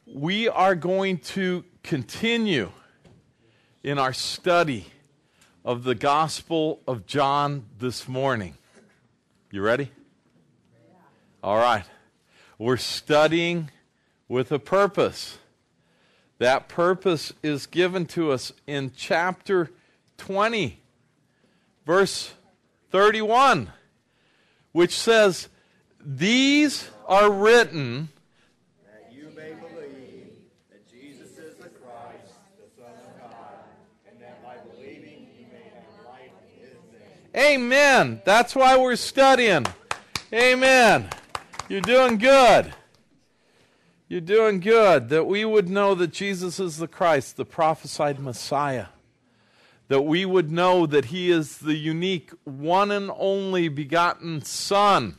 We are going to continue in our study of the Gospel of John this morning. You ready? All right. We're studying with a purpose. That purpose is given to us in chapter 20, verse 31, which says, "These are written that you may believe that Jesus is the Christ, the Son of God, and that by believing you may have life in His name." Amen. That's why we're studying. Amen. You're doing good. You're doing good. That we would know that Jesus is the Christ, the prophesied Messiah. That we would know that He is the unique, one and only begotten Son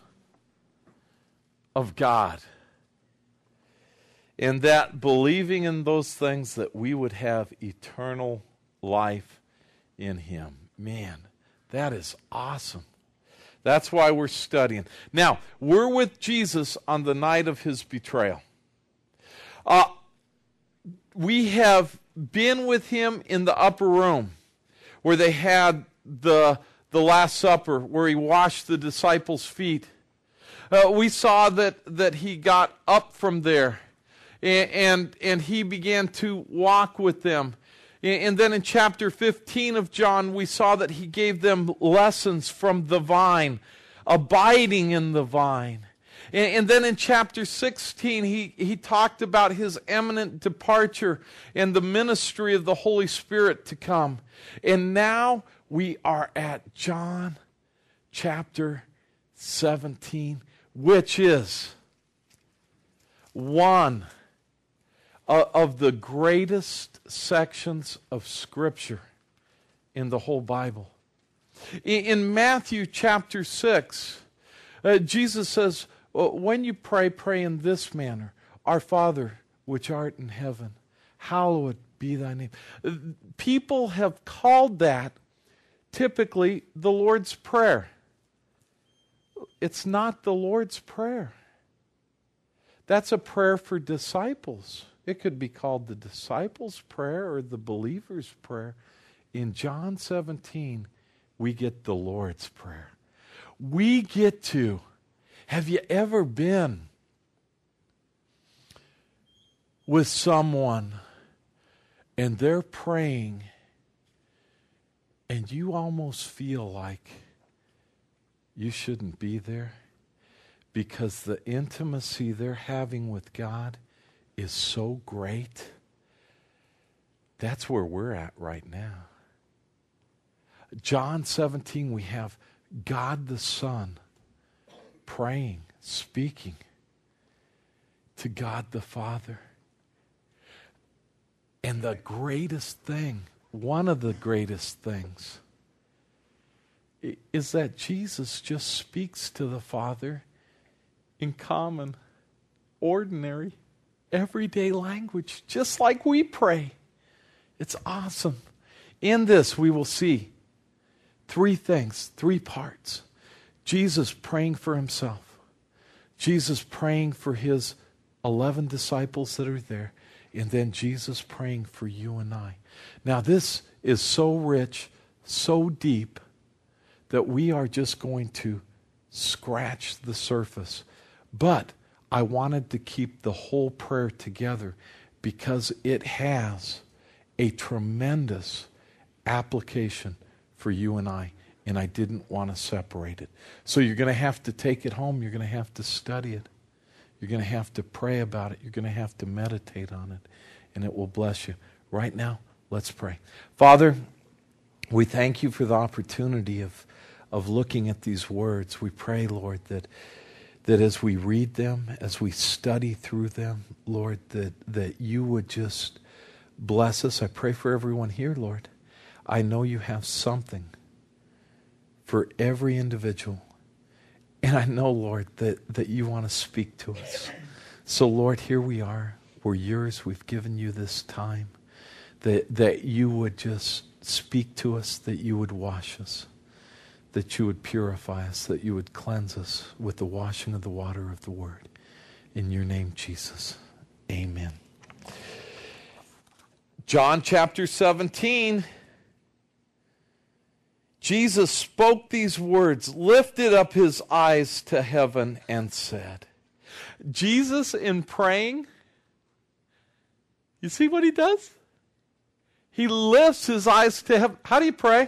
of God. And that believing in those things, that we would have eternal life in Him. Man, that is awesome. That's why we're studying. Now, we're with Jesus on the night of His betrayal. We have been with Him in the upper room where they had the Last Supper, where He washed the disciples' feet. We saw that He got up from there and He began to walk with them. And then in chapter 15 of John, we saw that He gave them lessons from the vine, abiding in the vine. And then in chapter 16, he talked about His imminent departure and the ministry of the Holy Spirit to come. And now we are at John chapter 17, which is one of the greatest sections of Scripture in the whole Bible. In Matthew chapter 6, Jesus says, "When you pray, pray in this manner. Our Father, which art in heaven, hallowed be thy name." People have called that typically the Lord's Prayer. It's not the Lord's Prayer. That's a prayer for disciples. It could be called the disciples' prayer or the believer's prayer. In John 17, we get the Lord's Prayer. We get to... Have you ever been with someone and they're praying and you almost feel like you shouldn't be there because the intimacy they're having with God is so great? That's where we're at right now. John 17, we have God the Son praying, speaking to God the Father. And the greatest thing, one of the greatest things, is that Jesus just speaks to the Father in common, ordinary, everyday language, just like we pray. It's awesome. In this, we will see three things, three parts. Jesus praying for Himself. Jesus praying for His 11 disciples that are there. And then Jesus praying for you and I. Now this is so rich, so deep, that we are just going to scratch the surface. But I wanted to keep the whole prayer together because it has a tremendous application for you and I. And I didn't want to separate it. So you're going to have to take it home. You're going to have to study it. You're going to have to pray about it. You're going to have to meditate on it. And it will bless you. Right now, let's pray. Father, we thank You for the opportunity of looking at these words. We pray, Lord, that as we read them, as we study through them, Lord, that You would just bless us. I pray for everyone here, Lord. I know You have something for every individual. And I know, Lord, that You want to speak to us. So, Lord, here we are. We're Yours. We've given You this time. That You would just speak to us, that You would wash us, that You would purify us, that You would cleanse us with the washing of the water of the Word. In Your name, Jesus. Amen. John chapter 17, Jesus spoke these words, lifted up his eyes to heaven, and said, Jesus in praying, you see what he does? He lifts his eyes to heaven. How do you pray?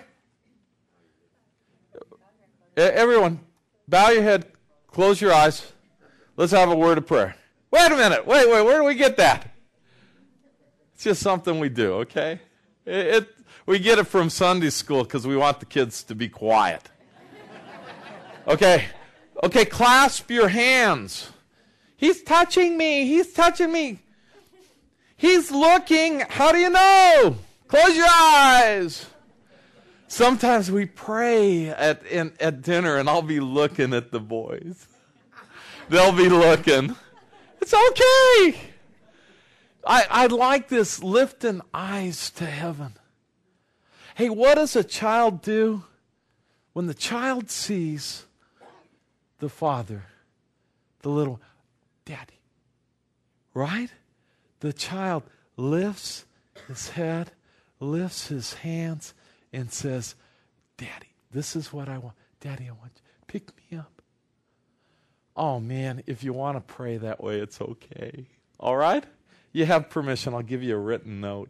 Everyone, bow your head, close your eyes. Let's have a word of prayer. Wait a minute. Wait, where do we get that? It's just something we do, okay? We get it from Sunday school because we want the kids to be quiet. Okay, clasp your hands. He's touching me. He's touching me. He's looking. How do you know? Close your eyes. Sometimes we pray at dinner and I'll be looking at the boys. They'll be looking. It's okay. I like this lifting eyes to heaven. Hey, what does a child do when the child sees the father, the little daddy, right? The child lifts his head, lifts his hands, and says, Daddy, this is what I want. Daddy, I want you. Pick me up. Oh, man, if you want to pray that way, it's okay. All right? You have permission. I'll give you a written note.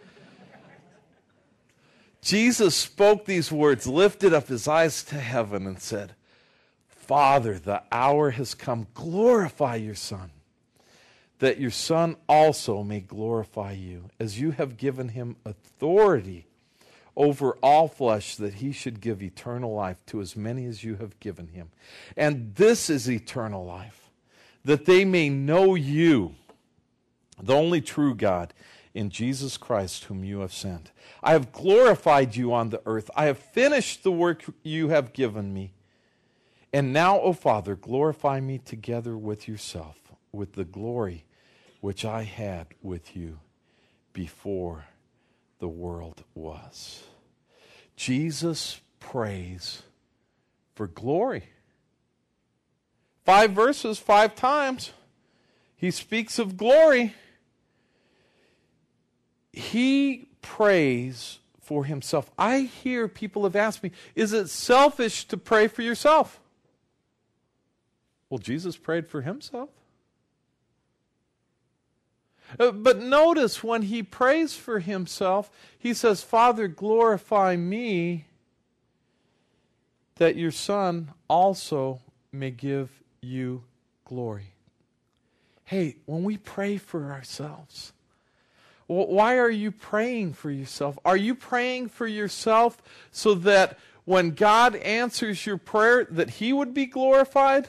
Jesus spoke these words, lifted up his eyes to heaven, and said, Father, the hour has come. Glorify your Son, that your Son also may glorify you, as you have given him authority over all flesh, that he should give eternal life to as many as you have given him. And this is eternal life, that they may know you, the only true God, in Jesus Christ whom you have sent. I have glorified you on the earth. I have finished the work you have given me. And now, O Father, glorify me together with yourself, with the glory which I had with you before the world was. Jesus prays for glory. 5 verses, 5 times. He speaks of glory. He prays for himself. I hear people have asked me, is it selfish to pray for yourself? Well, Jesus prayed for himself. But notice when he prays for himself, he says, Father, glorify me, that your Son also may give you glory. Hey, when we pray for ourselves, why are you praying for yourself? Are you praying for yourself so that when God answers your prayer, that he would be glorified?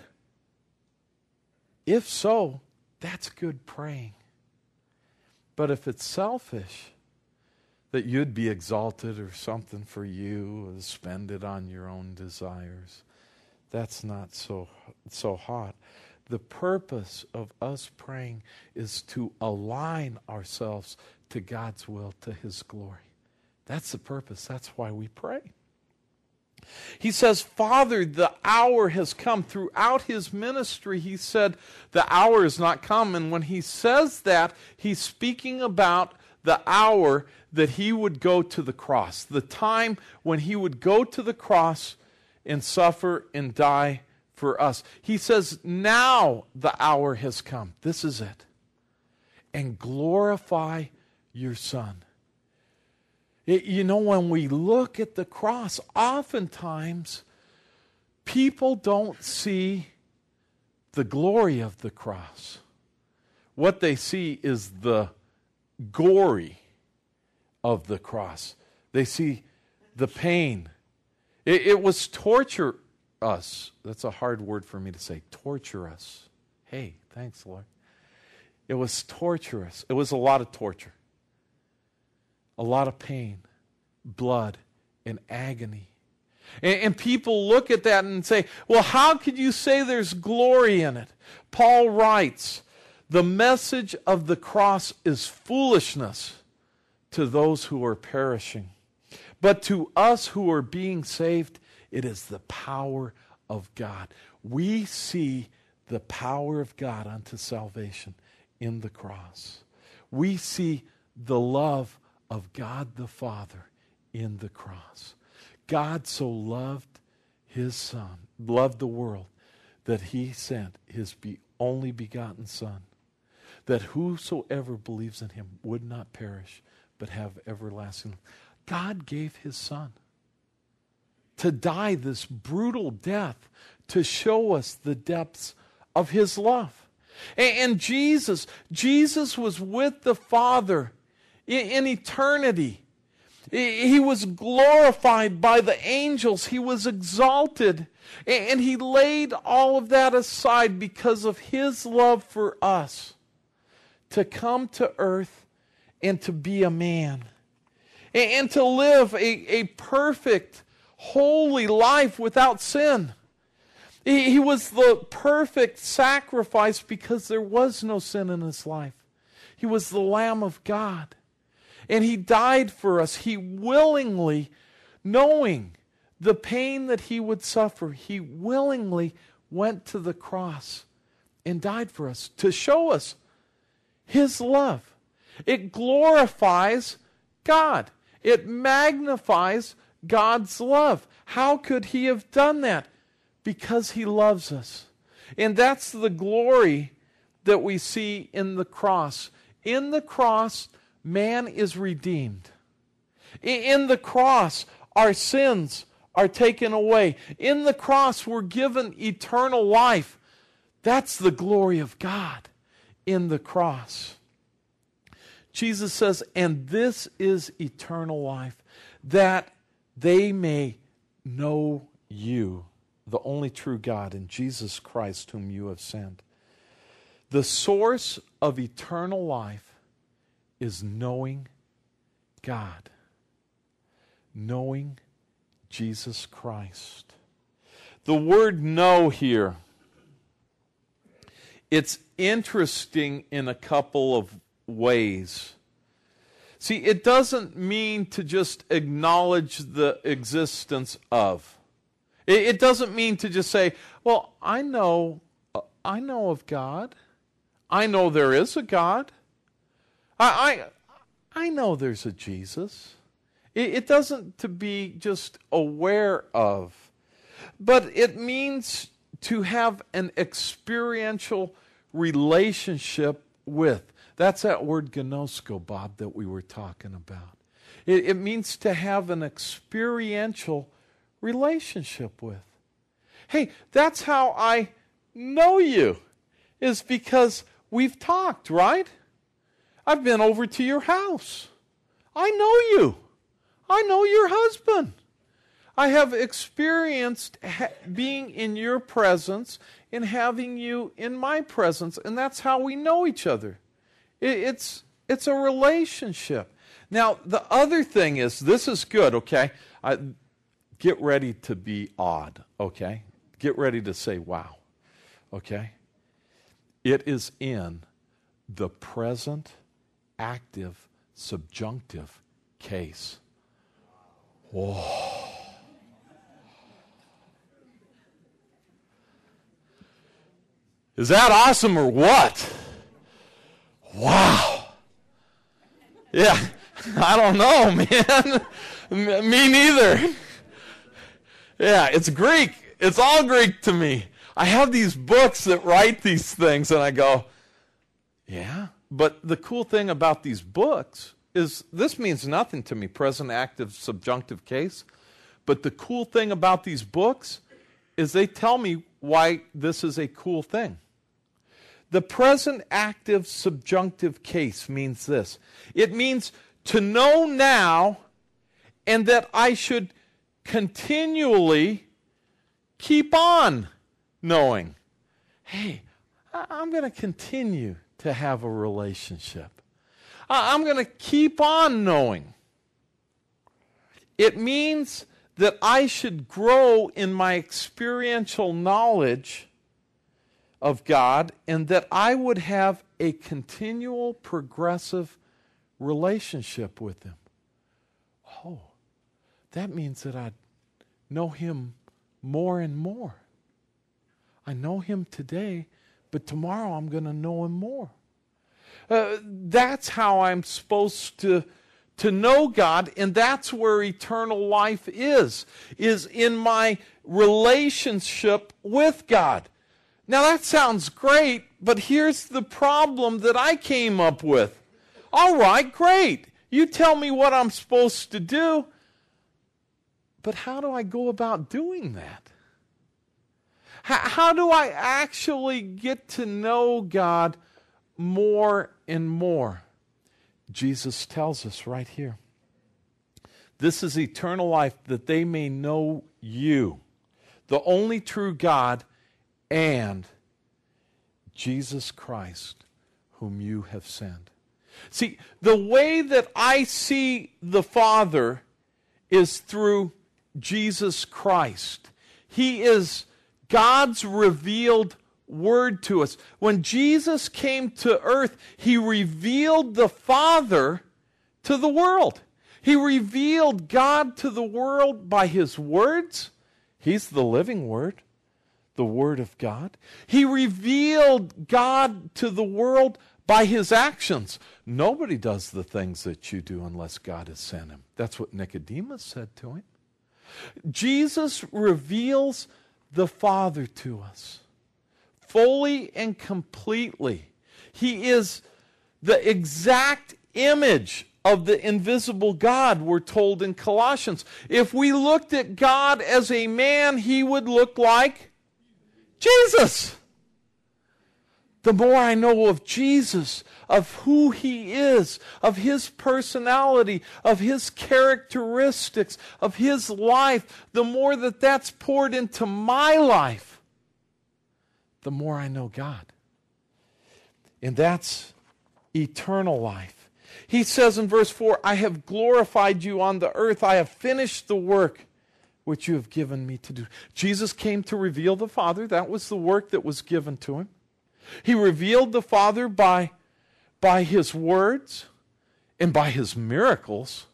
If so, that's good praying. But if it's selfish, that you'd be exalted or something for you, or spend it on your own desires, that's not so hot. The purpose of us praying is to align ourselves to God's will, to his glory. That's the purpose. That's why we pray. He says, Father, the hour has come. Throughout his ministry, he said, the hour is not come. And when he says that, he's speaking about the hour that he would go to the cross, the time when he would go to the cross and suffer and die for us. He says, now the hour has come. This is it. And glorify your Son. You know, when we look at the cross, oftentimes people don't see the glory of the cross. What they see is the gory of the cross. They see the pain. It was torture us. That's a hard word for me to say. Torture us. Hey, thanks, Lord. It was torturous. It was a lot of torture. A lot of pain, blood, and agony. And people look at that and say, well, how could you say there's glory in it? Paul writes, the message of the cross is foolishness to those who are perishing. But to us who are being saved, it is the power of God. We see the power of God unto salvation in the cross. We see the love of God the Father in the cross. God so loved his Son, loved the world, that he sent his only begotten Son, that whosoever believes in him would not perish, but have everlasting life. God gave his Son to die this brutal death to show us the depths of his love. And Jesus was with the Father in eternity. He was glorified by the angels. He was exalted. And he laid all of that aside because of his love for us, to come to earth and to be a man and to live a perfect, holy life without sin. He was the perfect sacrifice because there was no sin in his life. He was the Lamb of God. And he died for us. He willingly, knowing the pain that he would suffer, he willingly went to the cross and died for us to show us his love. It glorifies God. It magnifies God's love. How could he have done that? Because he loves us. And that's the glory that we see in the cross. In the cross, man is redeemed. In the cross, our sins are taken away. In the cross, we're given eternal life. That's the glory of God in the cross. Jesus says, and this is eternal life, that they may know you, the only true God, and Jesus Christ whom you have sent. The source of eternal life is knowing God, knowing Jesus Christ. The word know here, it's interesting in a couple of ways. See, it doesn't mean to just acknowledge the existence of. It doesn't mean to just say, well, I know of God. I know there is a God. I know there's a Jesus. It doesn't to be just aware of. But it means to have an experiential relationship with. That's that word gnosko, Bob, that we were talking about. It means to have an experiential relationship with. Hey, that's how I know you, is because we've talked, right? I've been over to your house. I know you. I know your husband. I have experienced being in your presence and having you in my presence, and that's how we know each other. It's a relationship. Now, the other thing is, this is good, okay? Get ready to be awed, okay? Get ready to say, wow, okay? It is in the present, active, subjunctive case. Whoa. Is that awesome or what? Wow. Yeah, I don't know, man. Me neither. Yeah, it's Greek. It's all Greek to me. I have these books that write these things, and I go, yeah. But the cool thing about these books is this means nothing to me, present, active, subjunctive case. But the cool thing about these books is they tell me why this is a cool thing. The present, active, subjunctive case means this. It means to know now, and that I should continually keep on knowing. Hey, I'm going to continue to have a relationship. I'm going to keep on knowing. It means that I should grow in my experiential knowledge of God, and that I would have a continual, progressive relationship with Him. Oh, that means that I know Him more and more. I know Him today, but tomorrow I'm going to know Him more. That's how I'm supposed to to know God, and that's where eternal life is in my relationship with God. Now that sounds great, but here's the problem that I came up with. All right, great. You tell me what I'm supposed to do, but how do I go about doing that? How do I actually get to know God more and more? Jesus tells us right here. This is eternal life, that they may know you, the only true God, and Jesus Christ, whom you have sent. See, the way that I see the Father is through Jesus Christ. He is God's revealed Word to us. When Jesus came to earth, He revealed the Father to the world. He revealed God to the world by His words. He's the living Word, the Word of God. He revealed God to the world by His actions. Nobody does the things that you do unless God has sent Him. That's what Nicodemus said to Him. Jesus reveals the Father to us fully and completely. He is the exact image of the invisible God, we're told in Colossians. If we looked at God as a man, He would look like Jesus. The more I know of Jesus, of who He is, of His personality, of His characteristics, of His life, the more that that's poured into my life, the more I know God. And that's eternal life. He says in verse 4, I have glorified you on the earth. I have finished the work which you have given me to do. Jesus came to reveal the Father. That was the work that was given to Him. He revealed the Father by His words and by His miracles.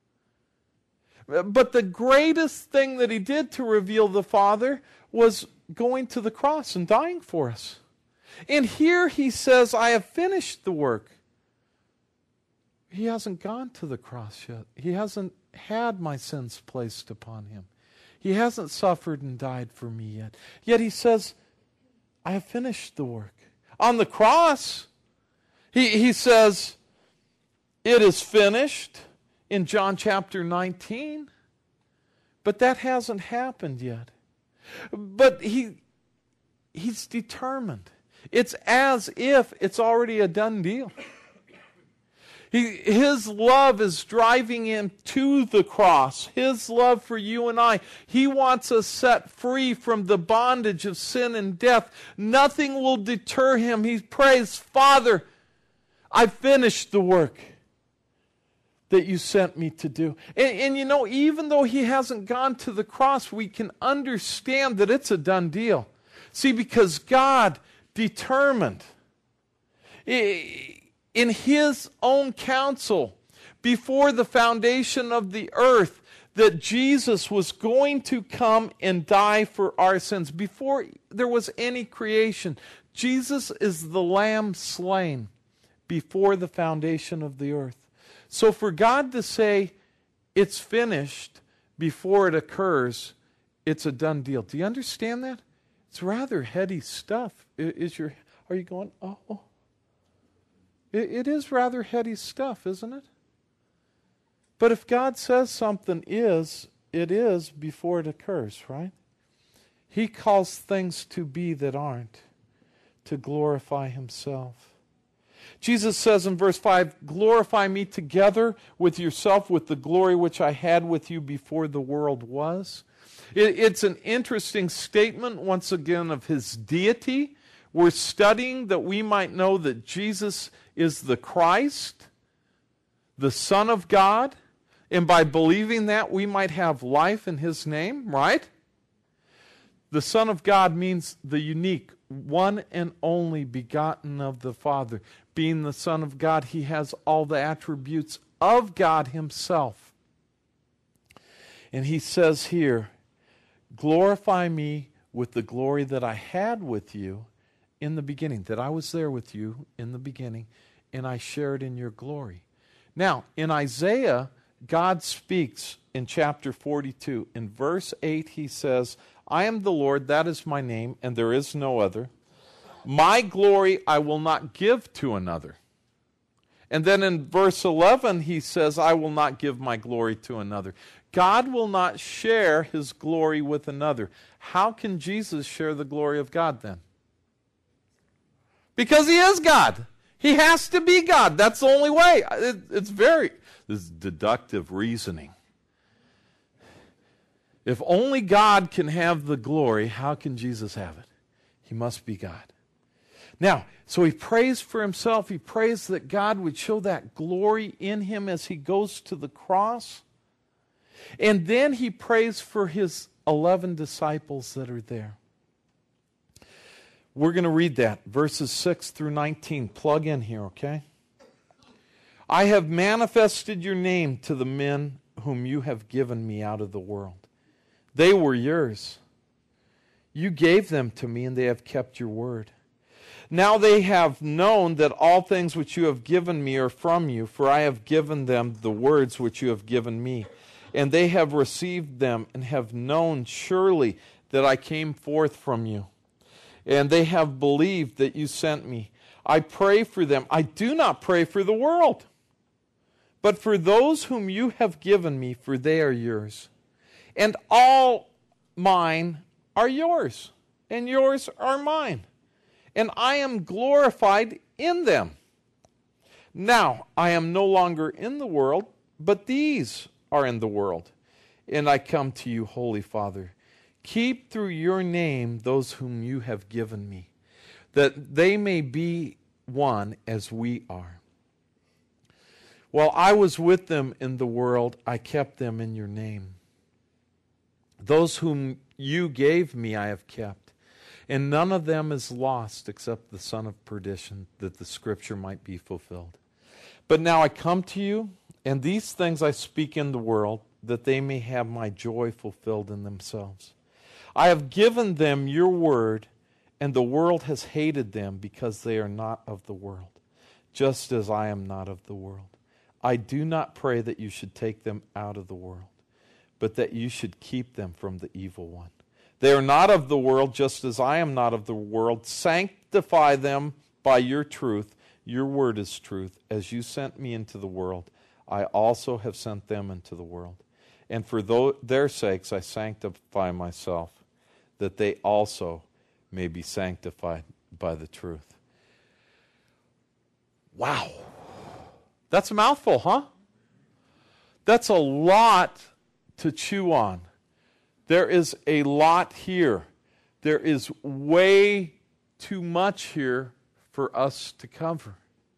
But the greatest thing that He did to reveal the Father was going to the cross and dying for us. And here He says, I have finished the work. He hasn't gone to the cross yet. He hasn't had my sins placed upon Him. He hasn't suffered and died for me yet. Yet He says, I have finished the work. On the cross, He says, it is finished in John chapter 19. But that hasn't happened yet. But He's determined. It's as if it's already a done deal. His love is driving Him to the cross. His love for you and I. He wants us set free from the bondage of sin and death. Nothing will deter Him. He prays, Father, I finished the work that you sent me to do. And you know, even though He hasn't gone to the cross, we can understand that it's a done deal. See, because God determined in His own counsel before the foundation of the earth that Jesus was going to come and die for our sins. Before there was any creation, Jesus is the Lamb slain before the foundation of the earth. So for God to say it's finished before it occurs, it's a done deal. Do you understand that? It's rather heady stuff. Are you going, oh? It is rather heady stuff, isn't it? But if God says something is, it is before it occurs, right? He calls things to be that aren't, to glorify Himself. Jesus says in verse 5, glorify me together with yourself with the glory which I had with you before the world was. It's an interesting statement, once again, of His deity. We're studying that we might know that Jesus is the Christ, the Son of God, and by believing that, we might have life in His name, right? The Son of God means the unique, one and only begotten of the Father. Being the Son of God, He has all the attributes of God Himself. And He says here, glorify me with the glory that I had with you in the beginning, that I was there with you in the beginning, and I shared in your glory. Now, in Isaiah, God speaks in chapter 42. In verse 8, he says, I am the Lord, that is my name, and there is no other. My glory I will not give to another. And then in verse 11, he says, I will not give my glory to another. God will not share his glory with another. How can Jesus share the glory of God then? Because he is God. He has to be God. That's the only way. This is deductive reasoning. If only God can have the glory, how can Jesus have it? He must be God. Now, so he prays for himself. He prays that God would show that glory in him as he goes to the cross. And then he prays for his 11 disciples that are there. We're going to read that, verses 6 through 19. Plug in here, okay? I have manifested your name to the men whom you have given me out of the world. They were yours. You gave them to me, and they have kept your word. Now they have known that all things which you have given me are from you, for I have given them the words which you have given me. And they have received them and have known surely that I came forth from you. And they have believed that you sent me. I pray for them. I do not pray for the world, but for those whom you have given me, for they are yours. And all mine are yours, and yours are mine. And I am glorified in them. Now I am no longer in the world, but these are in the world. And I come to you, Holy Father. Keep through your name those whom you have given me, that they may be one as we are. While I was with them in the world, I kept them in your name. Those whom you gave me I have kept, and none of them is lost except the son of perdition, that the scripture might be fulfilled. But now I come to you, and these things I speak in the world, that they may have my joy fulfilled in themselves. I have given them your word, and the world has hated them because they are not of the world, just as I am not of the world. I do not pray that you should take them out of the world, but that you should keep them from the evil one. They are not of the world, just as I am not of the world. Sanctify them by your truth. Your word is truth. As you sent me into the world, I also have sent them into the world. And for their sakes I sanctify myself, that they also may be sanctified by the truth. Wow. That's a mouthful, huh? That's a lot to chew on. There is a lot here. There is way too much here for us to cover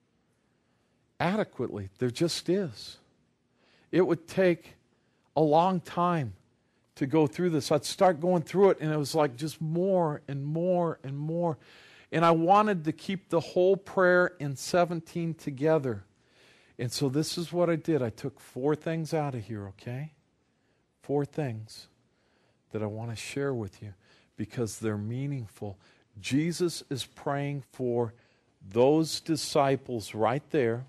adequately. There just is. It would take a long time to go through this. I'd start going through it, and it was like just more and more and more. And I wanted to keep the whole prayer in 17 together. And so this is what I did. I took 4 things out of here, okay? 4 things that I want to share with you because they're meaningful. Jesus is praying for those disciples right there.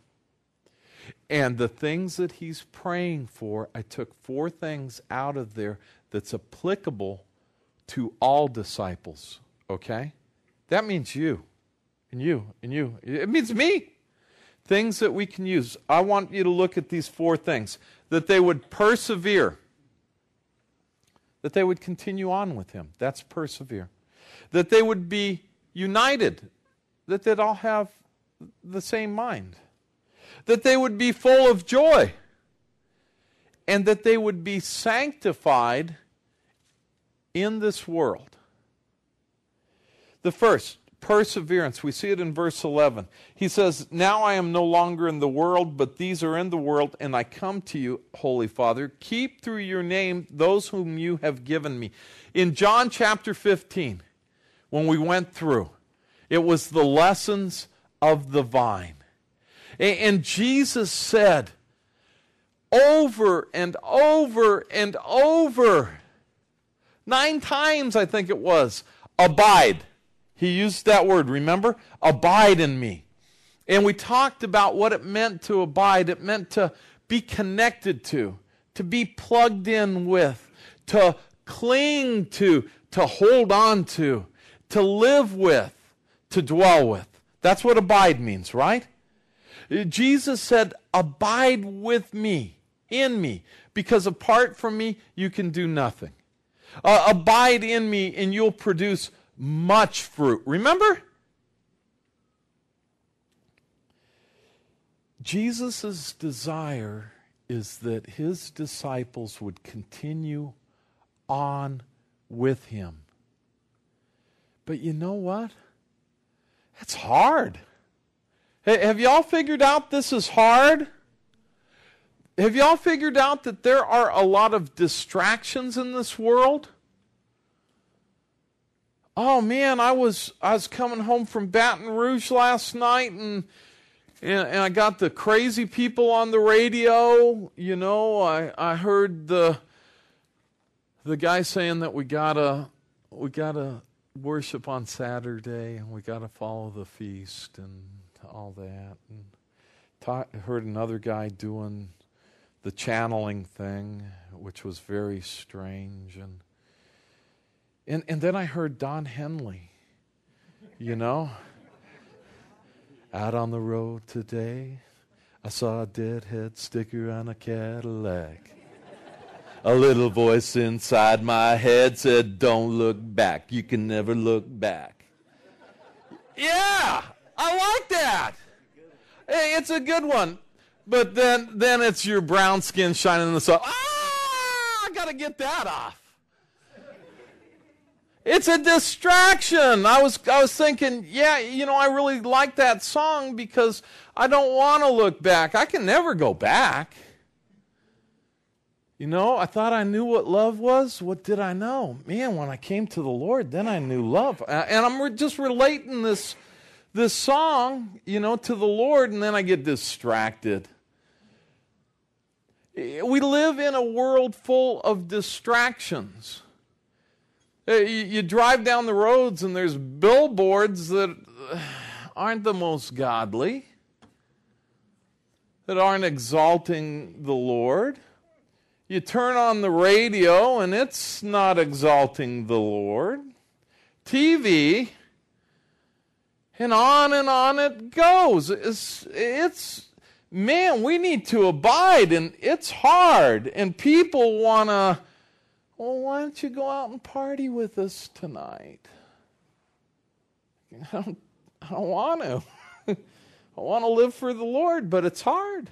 And the things that he's praying for, I took 4 things out of there that's applicable to all disciples, okay? That means you, and you, and you. It means me. Things that we can use. I want you to look at these 4 things. That they would persevere. That they would continue on with him. That's persevere. That they would be united. That they'd all have the same mind. That they would be full of joy. And that they would be sanctified in this world. The first, perseverance. We see it in verse 11. He says, now I am no longer in the world, but these are in the world, and I come to you, Holy Father. Keep through your name those whom you have given me. In John chapter 15, when we went through, it was the lessons of the vine. And Jesus said over and over and over, 9 times I think it was, abide. He used that word, remember? Abide in me. And we talked about what it meant to abide. It meant to be connected to be plugged in with, to cling to hold on to live with, to dwell with. That's what abide means, right? Jesus said, abide with me, in me, because apart from me, you can do nothing. Abide in me and you'll produce much fruit. Remember? Jesus' desire is that his disciples would continue on with him. But you know what? It's hard. Have y'all figured out this is hard? Have y'all figured out that there are a lot of distractions in this world? Oh man, I was coming home from Baton Rouge last night and I got the crazy people on the radio. You know, I heard the guy saying that we gotta worship on Saturday and we gotta follow the feast and all that. And heard another guy doing the channeling thing, which was very strange. And then I heard Don Henley, you know. Out on the road today, I saw a deadhead sticker on a Cadillac. A little voice inside my head said, don't look back. You can never look back. Yeah, I like that. Hey, it's a good one. But then it's your brown skin shining in the sun. I got to get that off. It's a distraction. I was thinking, yeah, you know, I really like that song because I don't want to look back. I can never go back. You know, I thought I knew what love was. What did I know? Man, when I came to the Lord, then I knew love. And I'm just relating this song, you know, to the Lord, and then I get distracted. We live in a world full of distractions. You drive down the roads and there's billboards that aren't the most godly, that aren't exalting the Lord. You turn on the radio and it's not exalting the Lord. TV, and on it goes. It's man, we need to abide, and it's hard. And people want to, well, why don't you go out and party with us tonight? I don't want to. I want to live for the Lord, but it's hard.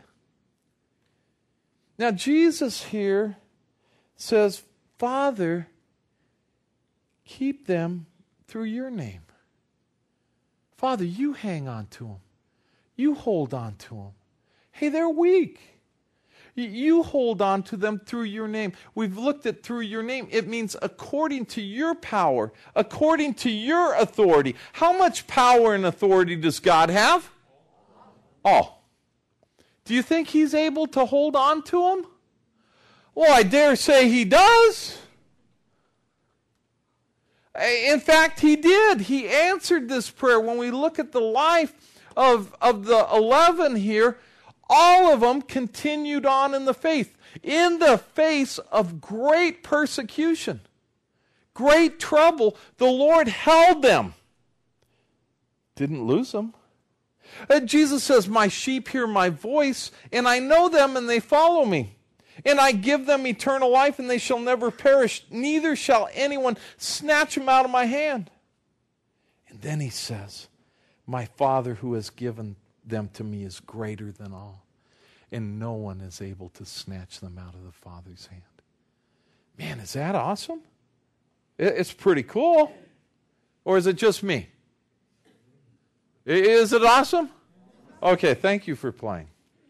Now, Jesus here says, Father, keep them through your name. Father, you hang on to them. You hold on to them. Hey, they're weak. You hold on to them through your name. We've looked at through your name. It means according to your power, according to your authority. How much power and authority does God have? All. Do you think he's able to hold on to them? Well, I dare say he does. In fact, he did. He answered this prayer. When we look at the life of the 11 here, all of them continued on in the faith, in the face of great persecution, great trouble. The Lord held them, didn't lose them. Jesus says, my sheep hear my voice, and I know them, and they follow me. And I give them eternal life, and they shall never perish, neither shall anyone snatch them out of my hand. And then he says, my Father who has given them to me is greater than all, and no one is able to snatch them out of the Father's hand. Man, is that awesome? It's pretty cool. Or is it just me? Is it awesome? Okay, thank you for playing.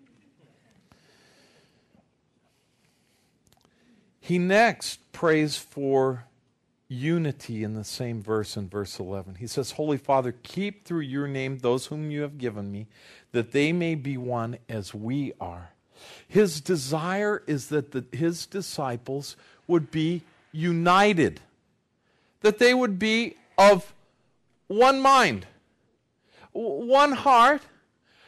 He next prays for unity in the same verse, in verse 11. He says, Holy Father, keep through your name those whom you have given me, that they may be one as we are. His desire is that his disciples would be united, that they would be of one mind, one heart,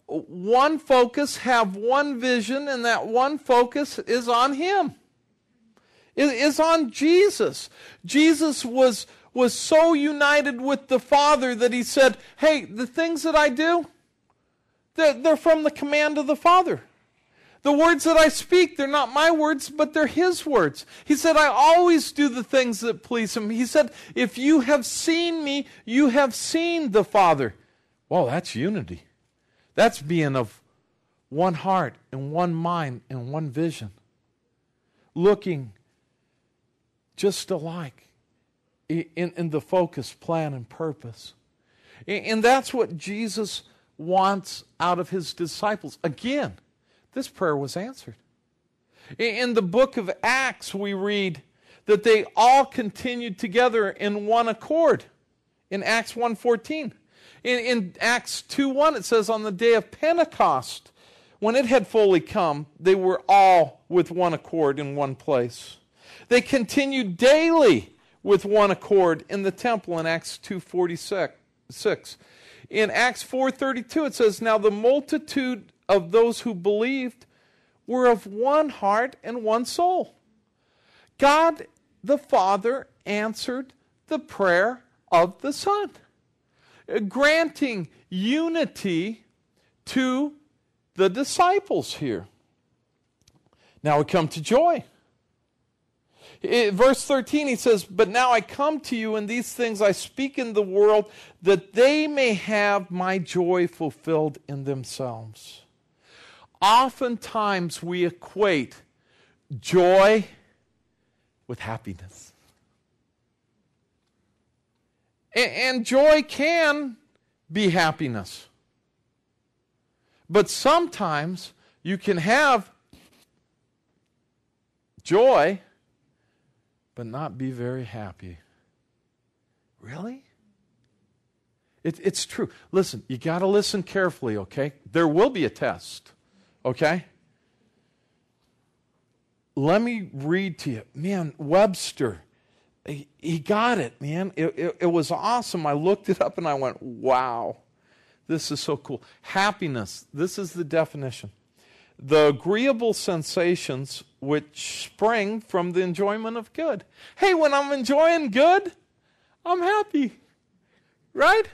one focus, have one vision, and that one focus is on Him. It is on Jesus. Jesus was so united with the Father that He said, hey, the things that I do, they're from the command of the Father. The words that I speak, they're not my words, but they're His words. He said, I always do the things that please Him. He said, if you have seen me, you have seen the Father. Well, that's unity. That's being of one heart and one mind and one vision. Looking just alike in the focus, plan, and purpose. And that's what Jesus wants out of His disciples. Again, this prayer was answered. In the book of Acts, we read that they all continued together in one accord. In Acts 1:14. In Acts 2:1, it says, on the day of Pentecost, when it had fully come, they were all with one accord in one place. They continued daily with one accord in the temple in Acts 2:46. In Acts 4:32, it says, now the multitude of those who believed were of one heart and one soul. God the Father answered the prayer of the Son, granting unity to the disciples here. Now we come to joy. Verse 13, he says, but now I come to you, and these things I speak in the world, that they may have my joy fulfilled in themselves. Oftentimes we equate joy with happiness. And joy can be happiness. But sometimes you can have joy but not be very happy. Really? It's true. Listen, you got to listen carefully, okay? There will be a test, okay? Let me read to you. Man, Webster, he got it, man. It was awesome. I looked it up and I went, wow, this is so cool. Happiness, this is the definition. The agreeable sensations which spring from the enjoyment of good. Hey, when I'm enjoying good, I'm happy. Right?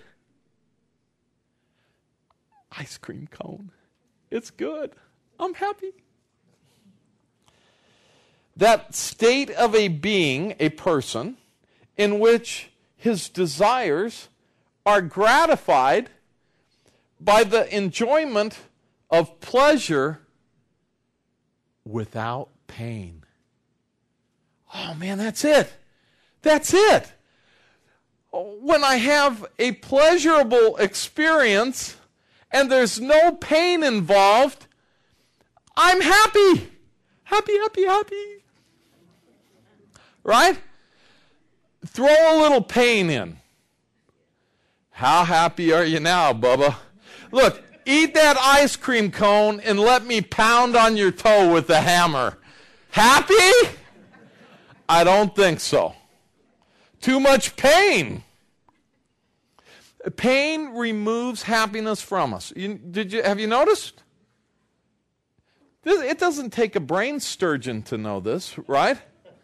Ice cream cone. It's good. I'm happy. That state of a being, a person, in which his desires are gratified by the enjoyment of pleasure without pain. Oh man, that's it. That's it. When I have a pleasurable experience and there's no pain involved, I'm happy. Happy, happy, happy. Right? Throw a little pain in. How happy are you now, Bubba? Look, eat that ice cream cone and let me pound on your toe with the hammer. Happy? I don't think so. Too much pain. Pain removes happiness from us. Have you noticed? It doesn't take a brain surgeon to know this, right?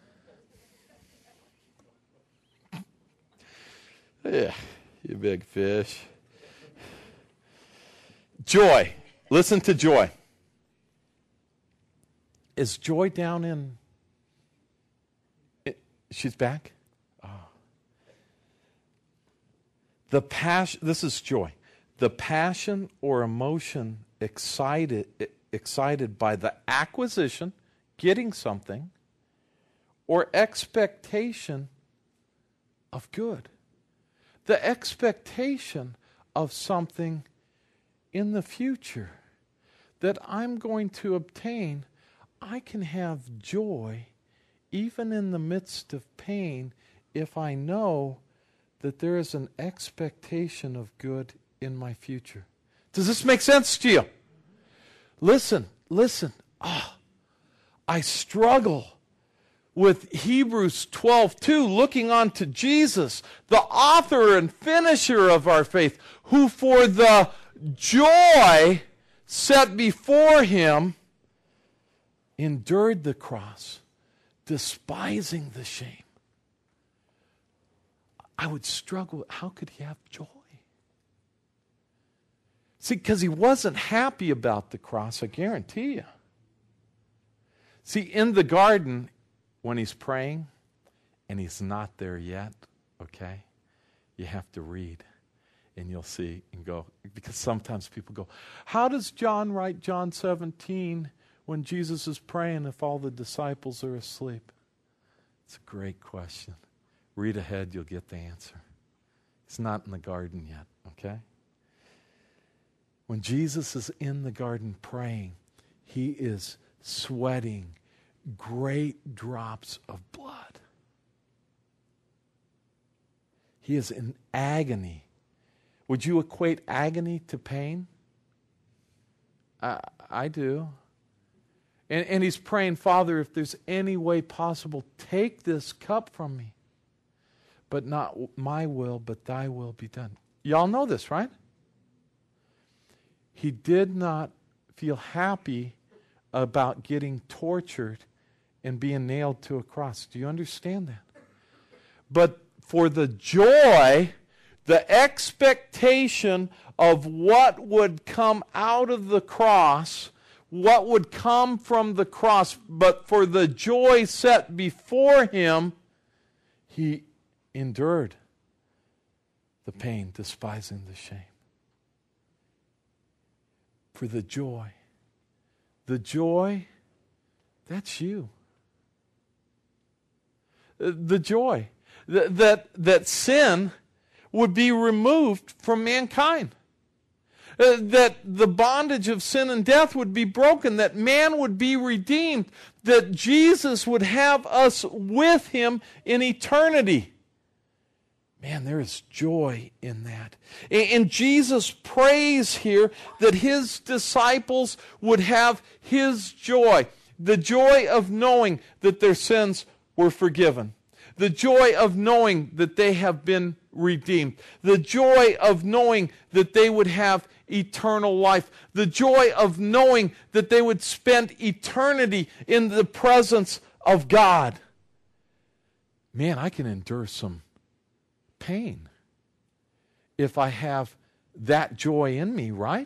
Yeah, you big fish. Joy. Listen to joy. Is Joy down in... She's back? Oh. The passion, this is joy. The passion or emotion excited by the acquisition, getting something, or expectation of good. The expectation of something in the future that I'm going to obtain. I can have joy even in the midst of pain if I know that there is an expectation of good in my future. Does this make sense to you? Listen. I struggle with Hebrews 12:2, looking on to Jesus, the author and finisher of our faith, who for the joy set before him, endured the cross, despising the shame. I would struggle. How could he have joy? See, because he wasn't happy about the cross, I guarantee you. See, in the garden, when he's praying, and he's not there yet, okay, you have to read, and you'll see and go, because sometimes people go, how does John write John 17 when Jesus is praying if all the disciples are asleep? It's a great question. Read ahead, you'll get the answer. It's not in the garden yet, okay? When Jesus is in the garden praying, he is sweating great drops of blood. He is in agony. Would you equate agony to pain? I do. And he's praying, Father, if there's any way possible, take this cup from me. But not my will, but thy will be done. Y'all know this, right? He did not feel happy about getting tortured and being nailed to a cross. Do you understand that? But for the joy, the expectation of what would come out of the cross, what would come from the cross, but for the joy set before him, he endured the pain, despising the shame. For the joy. The joy, that's you. The joy that sin would be removed from mankind. That the bondage of sin and death would be broken, that man would be redeemed, that Jesus would have us with him in eternity. Man, there is joy in that. And Jesus prays here that his disciples would have his joy, the joy of knowing that their sins were forgiven, the joy of knowing that they have been redeemed, the joy of knowing that they would have eternal life, the joy of knowing that they would spend eternity in the presence of God. Man, I can endure some pain if I have that joy in me, right?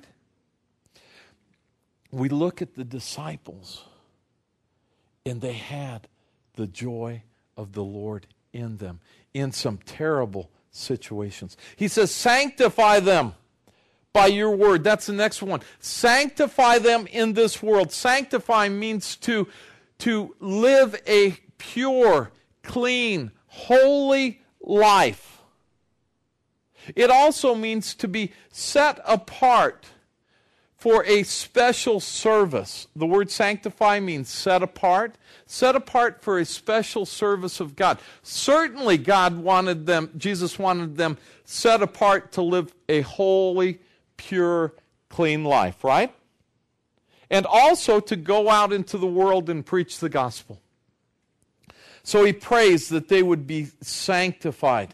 We look at the disciples, and they had the joy of the Lord in them in some terrible situations. He says, sanctify them by your word. That's the next one. Sanctify them in this world. Sanctify means to live a pure, clean, holy life. It also means to be set apart for a special service. The word sanctify means set apart for a special service of God. Certainly Jesus wanted them set apart to live a holy, pure, clean life, right? And also to go out into the world and preach the gospel. So he prays that they would be sanctified.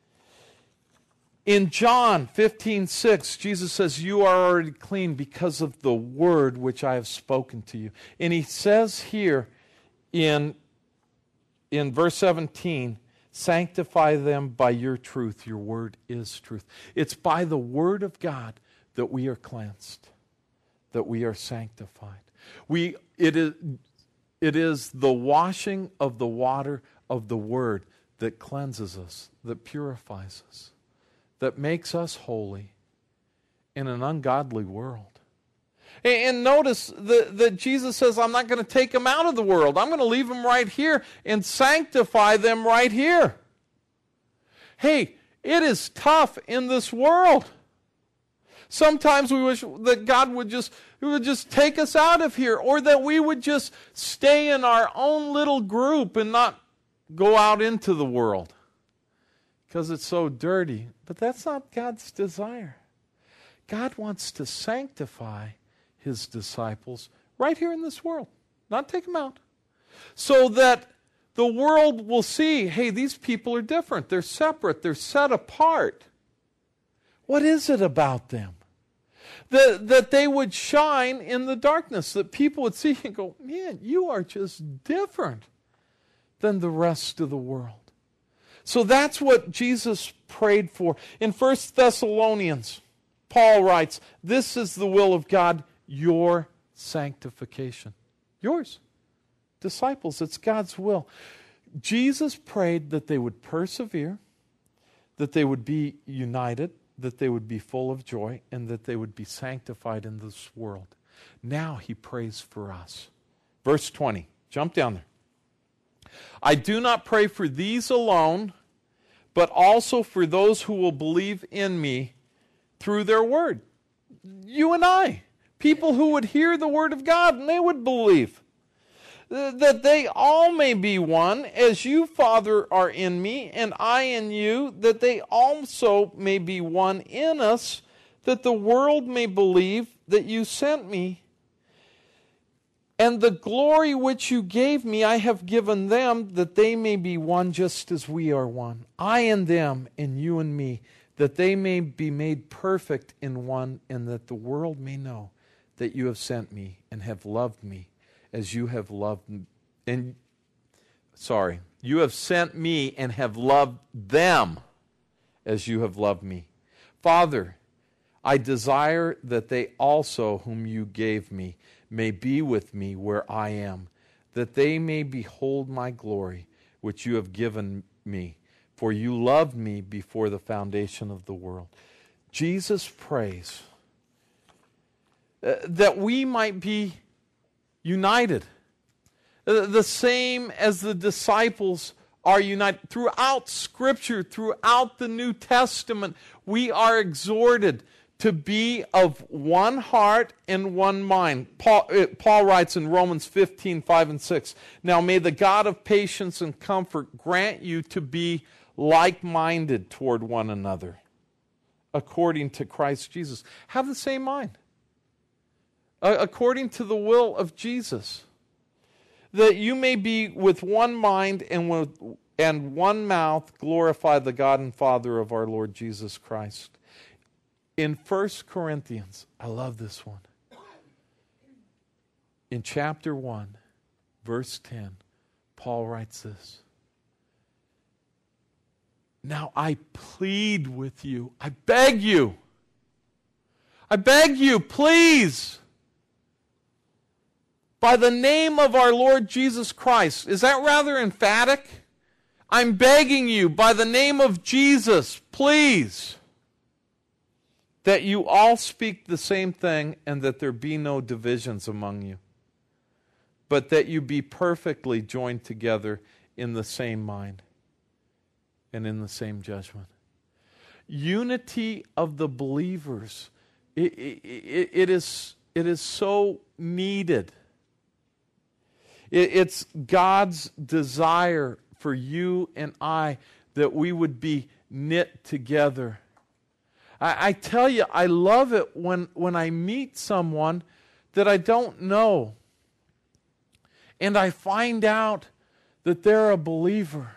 In John 15:6, Jesus says, you are already clean because of the word which I have spoken to you. And he says here in verse 17, sanctify them by your truth. Your word is truth. It's by the word of God that we are cleansed, that we are sanctified. It is the washing of the water of the word that cleanses us, that purifies us, that makes us holy in an ungodly world. And notice that Jesus says, I'm not going to take them out of the world. I'm going to leave them right here and sanctify them right here. Hey, it is tough in this world. Sometimes we wish that God would just take us out of here, or that we would just stay in our own little group and not go out into the world because it's so dirty. But that's not God's desire. God wants to sanctify his disciples right here in this world, not take them out, so that the world will see, hey, these people are different. They're separate. They're set apart. What is it about them? That they would shine in the darkness, that people would see and go, man, you are just different than the rest of the world. So that's what Jesus prayed for. In 1 Thessalonians, Paul writes, this is the will of God, your sanctification. Yours. Disciples, it's God's will. Jesus prayed that they would persevere, that they would be united, that they would be full of joy, and that they would be sanctified in this world. Now he prays for us. Verse 20, jump down there. I do not pray for these alone, but also for those who will believe in me through their word. You and I, people who would hear the word of God and they would believe. That they all may be one, as you, Father, are in me, and I in you, that they also may be one in us, that the world may believe that you sent me. And the glory which you gave me I have given them, that they may be one just as we are one. I and them, and you and me, that they may be made perfect in one, and that the world may know that you have sent me and have loved me as you have loved you have sent me and have loved them as you have loved me. Father, I desire that they also whom you gave me may be with me where I am, that they may behold my glory, which you have given me, for you loved me before the foundation of the world. Jesus prays that we might be united, the same as the disciples are united. Throughout Scripture, throughout the New Testament, we are exhorted to be of one heart and one mind. Paul writes in Romans 15, 5 and 6, now may the God of patience and comfort grant you to be like-minded toward one another, according to Christ Jesus. Have the same mind, according to the will of Jesus, that you may be with one mind and one mouth glorify the God and Father of our Lord Jesus Christ. In 1 Corinthians, I love this one. In chapter 1, verse 10, Paul writes this. Now I plead with you, I beg you, please, by the name of our Lord Jesus Christ. Is that rather emphatic? I'm begging you, by the name of Jesus, please, that you all speak the same thing and that there be no divisions among you, but that you be perfectly joined together in the same mind and in the same judgment. Unity of the believers, it is so needed. It's God's desire for you and I that we would be knit together. I tell you, I love it when I meet someone that I don't know and I find out that they're a believer.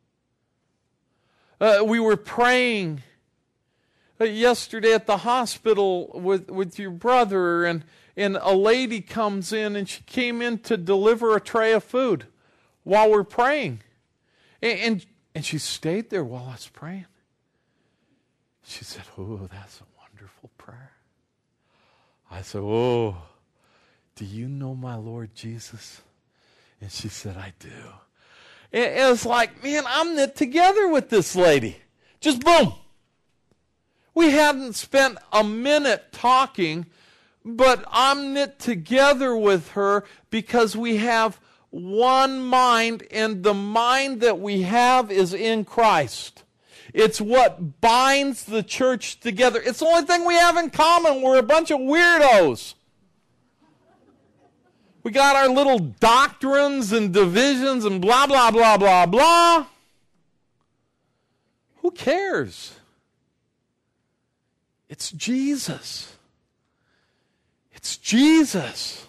We were praying yesterday at the hospital with your brother, and a lady comes in, and she came in to deliver a tray of food while we're praying. And she stayed there while I was praying. She said, oh, that's a wonderful prayer. I said, oh, do you know my Lord Jesus? And she said, I do. And it's like, man, I'm knit together with this lady. Just boom. We hadn't spent a minute talking, but I'm knit together with her because we have one mind, and the mind that we have is in Christ. It's what binds the church together. It's the only thing we have in common. We're a bunch of weirdos. We got our little doctrines and divisions and blah, blah, blah, blah, blah. Who cares? It's Jesus. It's Jesus.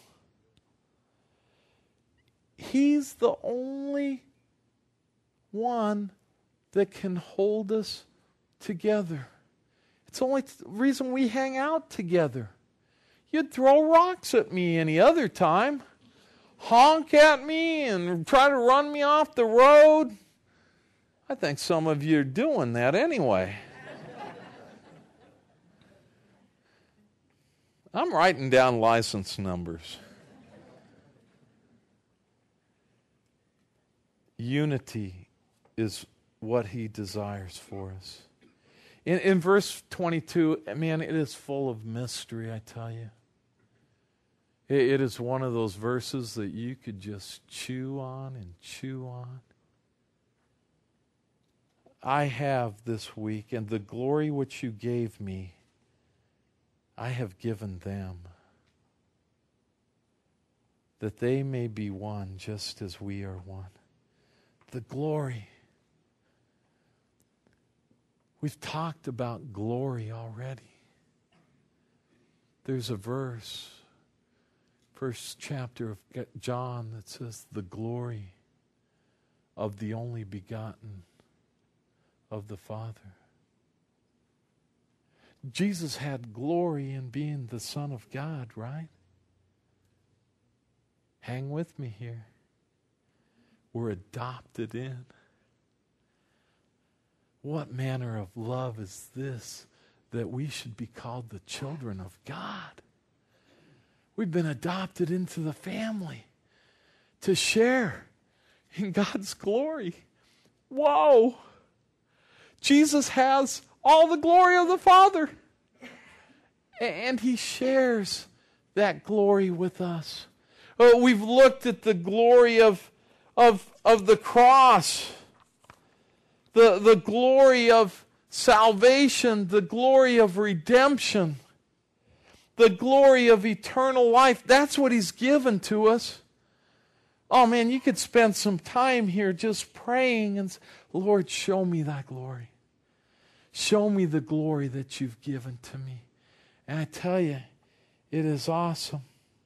He's the only one that can hold us together. It's the only reason we hang out together. You'd throw rocks at me any other time, honk at me and try to run me off the road. I think some of you are doing that anyway. I'm writing down license numbers. Unity is what he desires for us. In verse 22, man, it is full of mystery, I tell you. It is one of those verses that you could just chew on and chew on. I have this week, and the glory which you gave me, I have given them, that they may be one just as we are one. The glory. We've talked about glory already. There's a verse, first chapter of John, that says the glory of the only begotten of the Father. Jesus had glory in being the Son of God, right? Hang with me here. We're adopted in. What manner of love is this, that we should be called the children of God? We've been adopted into the family to share in God's glory. Whoa! Jesus has all the glory of the Father. And he shares that glory with us. We've looked at the glory of the cross. The glory of salvation, the glory of redemption, the glory of eternal life. That's what he's given to us. Oh man, you could spend some time here just praying and say, Lord, show me thy glory. Show me the glory that you've given to me. And I tell you, it is awesome.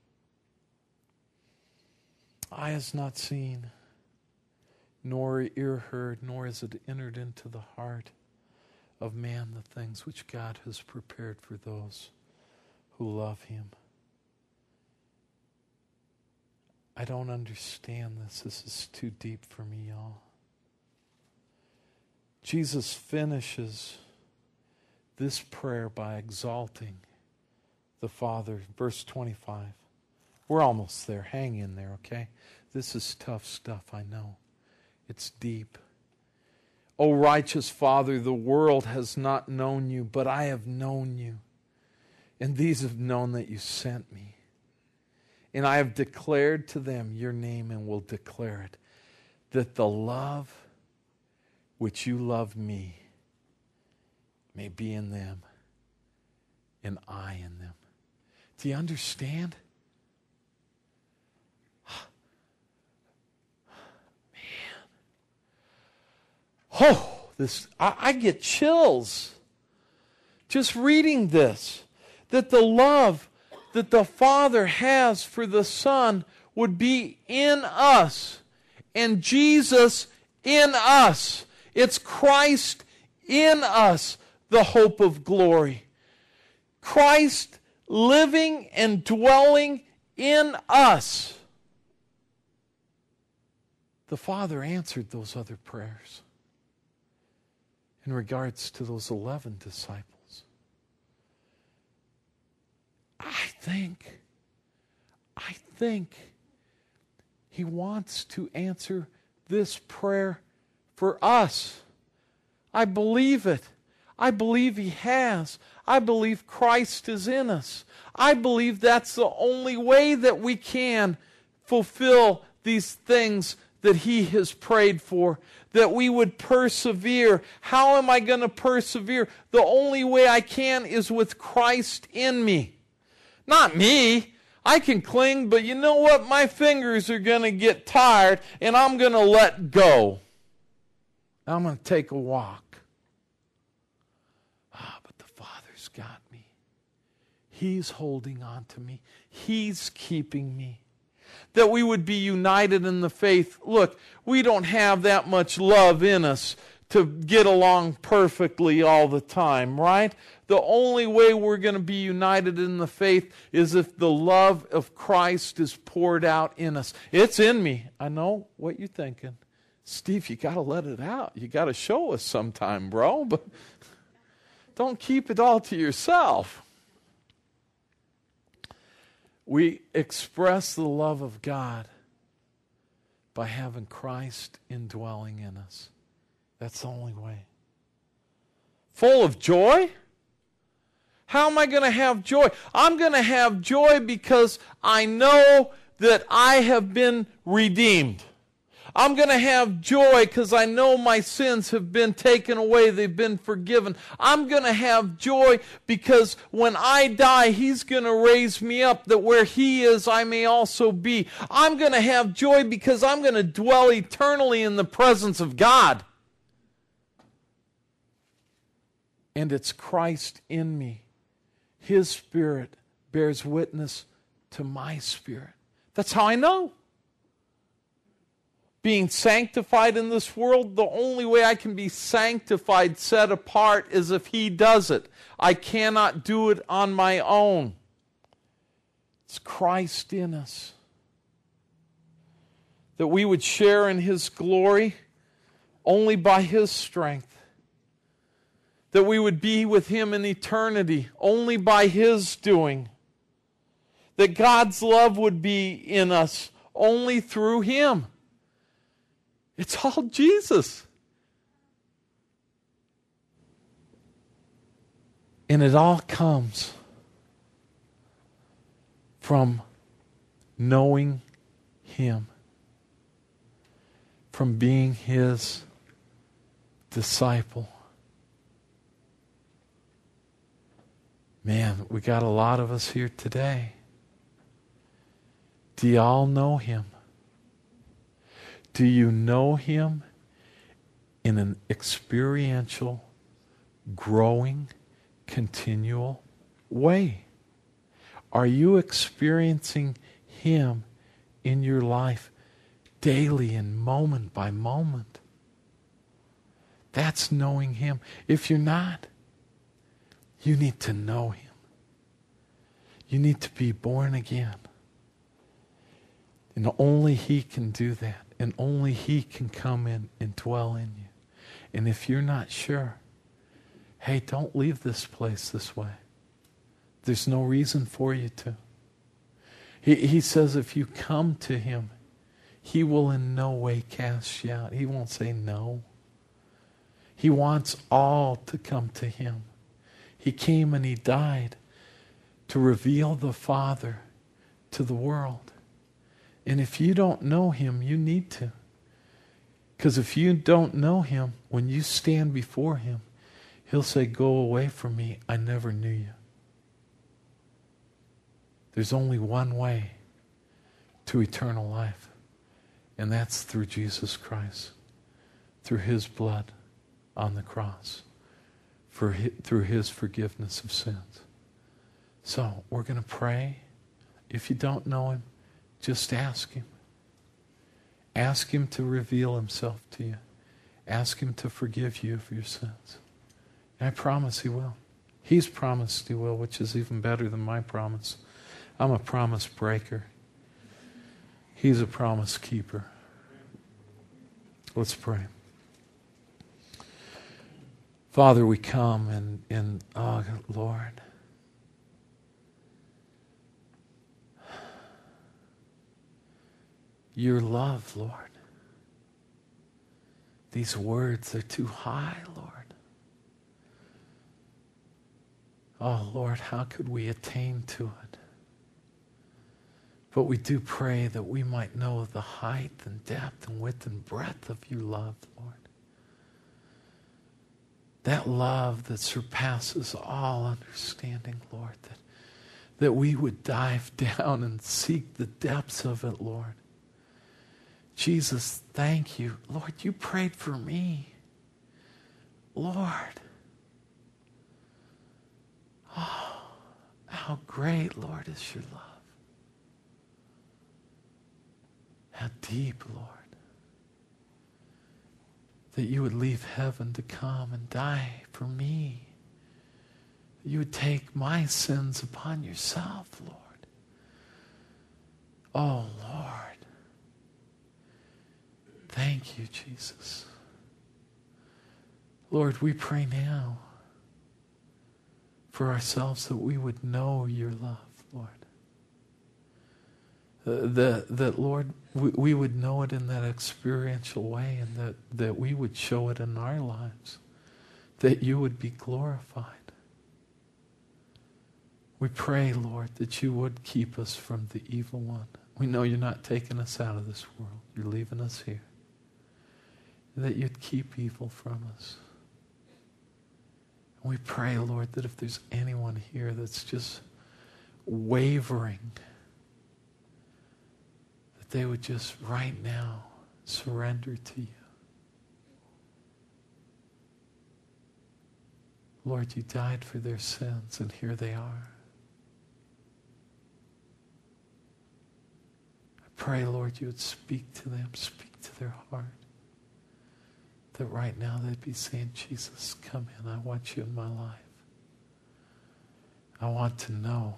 Eye has not seen, nor ear heard, nor has it entered into the heart of man the things which God has prepared for those who love him. I don't understand this. This is too deep for me, y'all. Jesus finishes this prayer by exalting the Father. Verse 25. We're almost there. Hang in there, okay? This is tough stuff, I know. It's deep. O righteous Father, the world has not known you, but I have known you. And these have known that you sent me. And I have declared to them your name and will declare it, that the love which you loved me may be in them and I in them. Do you understand? Oh, I get chills just reading this. That the love that the Father has for the Son would be in us. And Jesus in us. It's Christ in us, the hope of glory. Christ living and dwelling in us. The Father answered those other prayers in regards to those 11 disciples. I think he wants to answer this prayer for us. I believe it. I believe he has. I believe Christ is in us. I believe that's the only way that we can fulfill these things that he has prayed for, that we would persevere. How am I going to persevere? The only way I can is with Christ in me. Not me. I can cling, but you know what? My fingers are going to get tired, and I'm going to let go. I'm going to take a walk. But the Father's got me. He's holding on to me. He's keeping me. That we would be united in the faith. Look, we don't have that much love in us to get along perfectly all the time, right? The only way we're going to be united in the faith is if the love of Christ is poured out in us. It's in me. I know what you're thinking. Steve, you got to let it out. You got to show us sometime, bro. But don't keep it all to yourself. We express the love of God by having Christ indwelling in us. That's the only way. Full of joy? How am I going to have joy? I'm going to have joy because I know that I have been redeemed. I'm going to have joy because I know my sins have been taken away. They've been forgiven. I'm going to have joy because when I die, He's going to raise me up, that where He is, I may also be. I'm going to have joy because I'm going to dwell eternally in the presence of God. And it's Christ in me. His Spirit bears witness to my spirit. That's how I know. Being sanctified in this world, the only way I can be sanctified, set apart, is if He does it. I cannot do it on my own. It's Christ in us. That we would share in His glory only by His strength. That we would be with Him in eternity only by His doing. That God's love would be in us only through Him. It's all Jesus. And it all comes from knowing Him, from being His disciple. Man, we got a lot of us here today. Do y'all know Him? Do you know Him in an experiential, growing, continual way? Are you experiencing Him in your life daily and moment by moment? That's knowing Him. If you're not, you need to know Him. You need to be born again. And only He can do that. And only He can come in and dwell in you. And if you're not sure, hey, don't leave this place this way. There's no reason for you to. He says if you come to Him, He will in no way cast you out. He won't say no. He wants all to come to Him. He came and He died to reveal the Father to the world. And if you don't know Him, you need to. Because if you don't know Him, when you stand before Him, He'll say, go away from me, I never knew you. There's only one way to eternal life, and that's through Jesus Christ, through His blood on the cross, through His forgiveness of sins. So we're going to pray. If you don't know Him, just ask Him. Ask Him to reveal Himself to you. Ask Him to forgive you of your sins. And I promise He will. He's promised He will, which is even better than my promise. I'm a promise breaker. He's a promise keeper. Let's pray. Father, we come and oh, Lord, your love, Lord. These words are too high, Lord. Oh, Lord, how could we attain to it? But we do pray that we might know the height and depth and width and breadth of your love, Lord. That love that surpasses all understanding, Lord, that we would dive down and seek the depths of it, Lord. Jesus, thank you. Lord, you prayed for me. Lord. Oh, how great, Lord, is your love. How deep, Lord. that you would leave heaven to come and die for me. That you would take my sins upon yourself, Lord. Oh, Lord. Thank you, Jesus. Lord, we pray now for ourselves that we would know your love, Lord. That Lord, we would know it in that experiential way, and that we would show it in our lives, that you would be glorified. We pray, Lord, that you would keep us from the evil one. We know you're not taking us out of this world. You're leaving us here. That you'd keep evil from us. And we pray, Lord, that if there's anyone here that's just wavering, that they would just right now surrender to you. Lord, you died for their sins, and here they are. I pray, Lord, you would speak to them, speak to their heart. That right now they'd be saying, Jesus, come in. I want you in my life. I want to know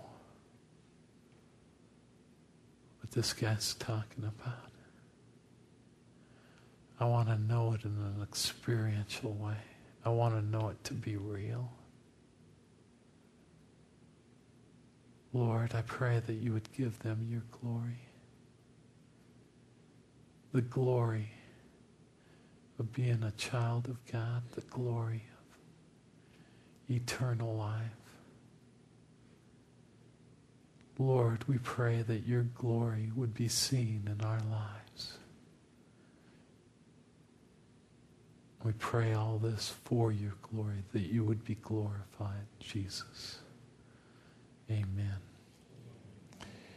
what this guy's talking about. I want to know it in an experiential way. I want to know it to be real. Lord, I pray that you would give them your glory. The glory of being a child of God, the glory of eternal life. Lord, we pray that your glory would be seen in our lives. We pray all this for your glory, that you would be glorified, Jesus. Amen.